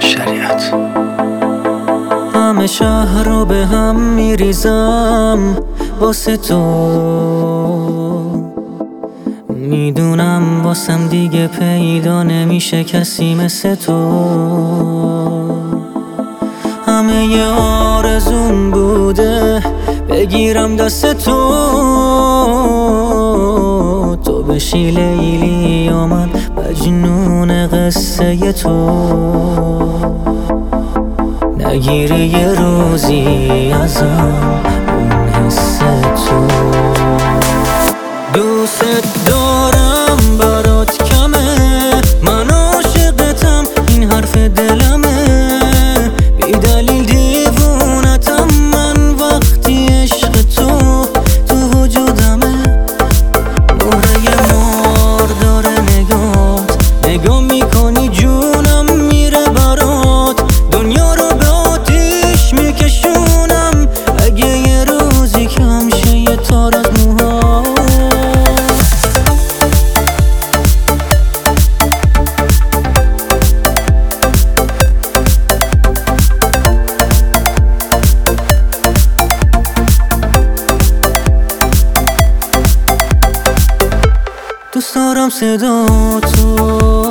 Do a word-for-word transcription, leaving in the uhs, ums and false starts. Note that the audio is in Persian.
شریعت. همه شهر رو به هم میریزم واسه تو، میدونم واسم دیگه پیدا نمیشه کسی مثل تو. همه ی آرزوم بوده بگیرم دست تو، تو بشی لیلی و من مجنون قصه تو. نگیری یه روزی ازم اون حس تو. دوست دارم برات کمه، من عاشقتم این حرف دلمه. بی دلیل دیوونتم من وقتی عشق تو تو وجودمه. مهره مار داره نگات، نگاه میکنی جونم میره برات. دنیا رو به آتیش میکشونم اگه یه روزی کم شه یه تار از موها. دوست دارم صدا تو